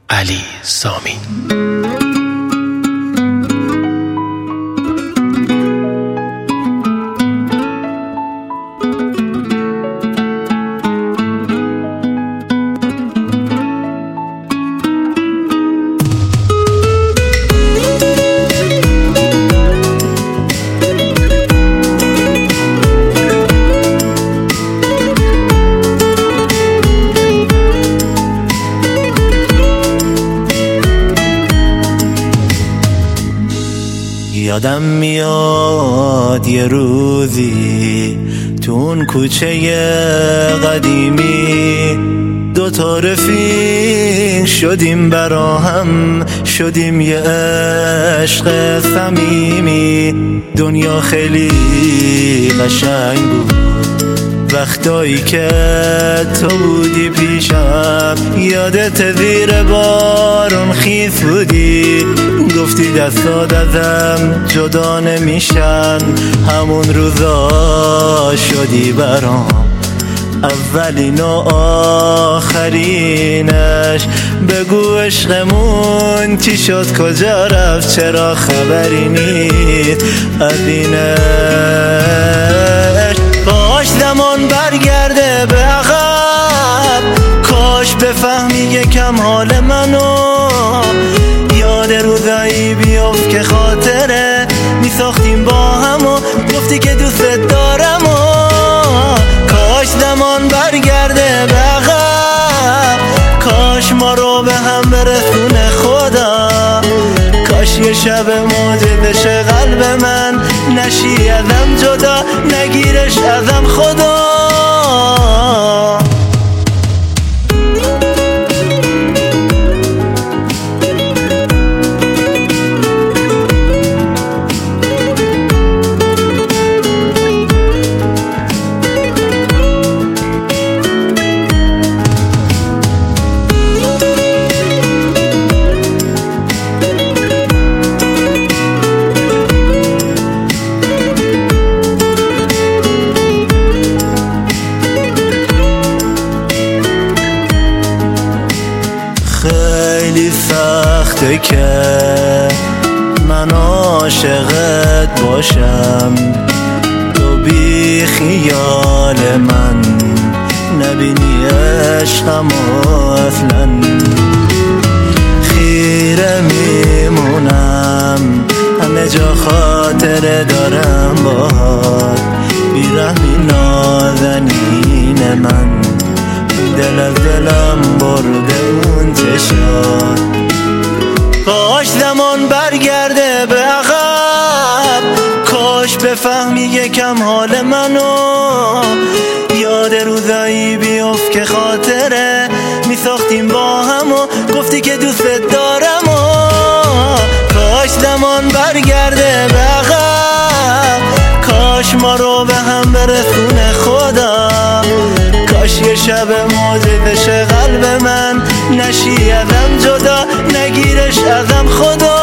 علی سامی. یادم میاد یه روزی تو اون کوچه قدیمی، دوتا رفیق شدیم براهم، شدیم یه عشق صمیمی. دنیا خیلی قشنگ بود وقتایی که تو بودی پیشم. یادت زیر بارون خیس بودی، گفتی دستات ازم جدا نمیشن. همون روزا شدی برام اولین و آخرینش. بگو عشقمون چی شد، کجا رفت، چرا خبری نیست از اینش. کاش زمان برگرده به عقب، کاش بفهمی یکم حال منو. یاد روزایی بیفت که خاطره میساختیم با هم و گفتی که دوست دارم. و کاش زمان برگرده به عقب، کاش ما رو به هم برسونه خدا. کاش یه شب موجه بشه قلب من، نشی ازم جدا، نگیرش ازم خدا. خیلی سخته که من عاشقت باشم، تو بی خیال من نبینی عشقم اصلا. خیره میمونم همه جا خاطره دارم باهات، بیرحمی نازنین من، دل از دلم برده اون چشات. کاش زمان برگرده به عقب، کاش بفهمی یکم حال منو. یاد روزایی بیفت که خاطره میساختیم با هم و گفتی که دوست دارم. و کاش زمان برگرده به عقب، کاش ما رو به هم برسونه خدا. کاش یه شب موجه بشه قلب من، نشی ازم جدا، نگیرش ازم خدا.